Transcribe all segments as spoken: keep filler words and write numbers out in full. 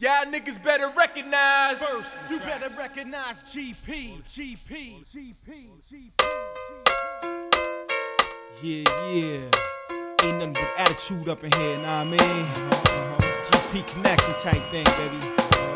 Y'all niggas better recognize. First, you better recognize G P, G P, G P, G P. Yeah, yeah. Ain't nothing but attitude up in here, nah, I mean. Uh-huh. G P connection type thing, baby.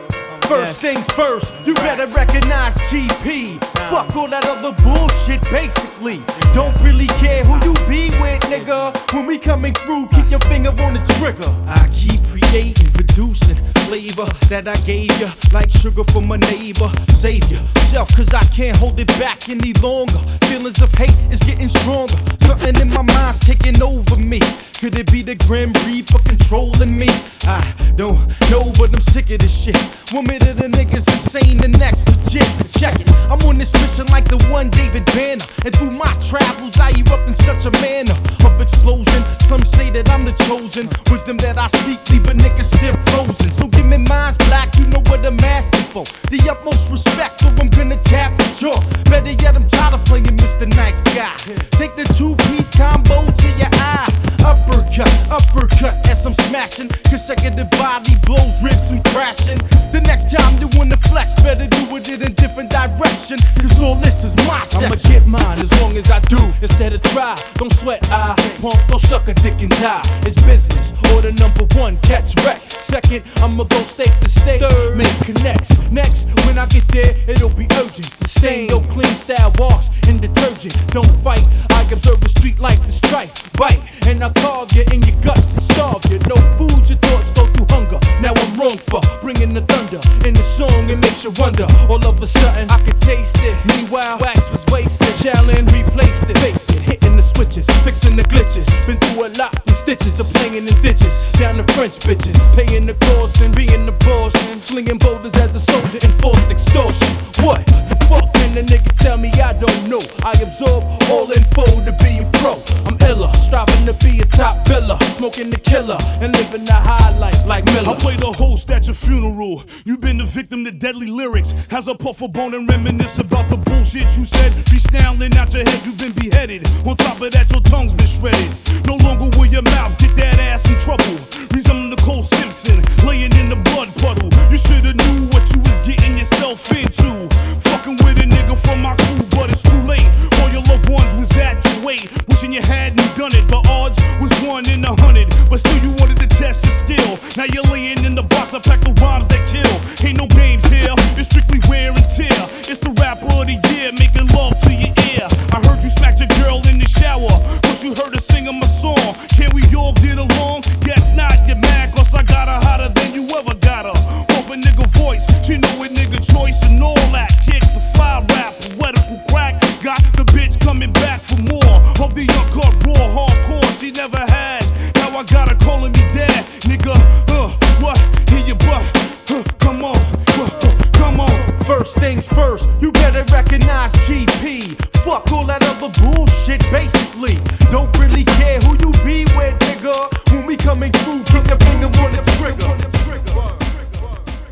First things first, you better recognize G P. Fuck all that other bullshit, basically. Don't really care who you be with, nigga. When we coming through, keep your finger on the trigger. I keep creating, producing flavor that I gave ya, like sugar from a neighbor. Save yourself, cause I can't hold it back any longer. Feelings of hate is getting stronger. Something in my mind's taking over me. Could it be the Grim Reaper controlling me? I don't know, but I'm sick of this shit. One minute the niggas insane, the next legit. Check it, I'm on this mission like the one David Banner. And through my travels, I erupt in such a manner of explosion. Some say that I'm the chosen. Wisdom that I speak, leave a nigga still frozen. So give me minds black, you know what I'm asking for. The utmost respect, or I'm gonna tap the jaw. Better yet, I'm tired of playing Mister Nice Guy. Take the two-piece combo to your eye. Uppercut, uppercut as I'm smashing. Consecutive body blows, ribs and crashing. The next time you wanna flex, better do it in a different direction. Cause all this is my section. I'ma get mine as long as I do, instead of try. Don't sweat, I pump, don't suck a dick and die. It's business, order number one, catch wreck. Second, I'ma go state to state, third, make connects. Next, when I get there, it'll be urgent. Stain your clean style wash and detergent. Don't fight, I observe the street like the strife. Bite, and I carve you in your guts and starve you. No food, your thoughts go through hunger. Now I'm wrong for bringing the thunder in the song, it makes you wonder. All of a sudden, I could taste it. Meanwhile, wax was wasted. Challenge replaced it. Face it, hitting the switches, fixing the glitches. Been through a lot from stitches to playing in ditches. Down to French bitches, paying the course and being the boss. And slinging boulders as a soldier, enforced extortion. What the fuck can the nigga tell me I don't know? I absorb all info to be a pro. I'm iller, striving to be a top biller. Smoking the killer and living the high life like Miller. I play the host at your funeral. You've been the victim to deadly lyrics. As I puff a bone and reminisce about the bullshit you said. Be snarling out your head, you've been beheaded. On top of that, your tongue's been shredded. No longer will your mouth get that ass in trouble. Resembling Nicole Simpson, laying in the blood puddle. You shoulda knew what you was getting yourself into. Fucking with a nigga from my crew, but it's too late. All your loved ones was at your weight. Wishing you hadn't done it. The odds was one in a hundred, but still you wanted to test your skill. Now you're laying in the box, I pack the rhymes that kill. Ain't no games here, it's strictly wear and tear. It's the rapper of the year, making love to your ear. I heard you smacked your girl in the shower, cause you heard her singing my song. Can we all get along? Guess not, you're mad cause I got her hotter than you ever got her. Off a nigga voice, she know it nigga choice and all that. Kick the fly rap, poetical crack. Got the bitch coming back for more of the uncut raw hardcore she never had. Now I got her calling me dad, nigga. Uh, what? In your butt? Uh, come on, uh, come on. First things first, you better recognize G P. Fuck all that other bullshit, basically. Don't really care who you be with, nigga. When we coming through, keep your finger on the trigger.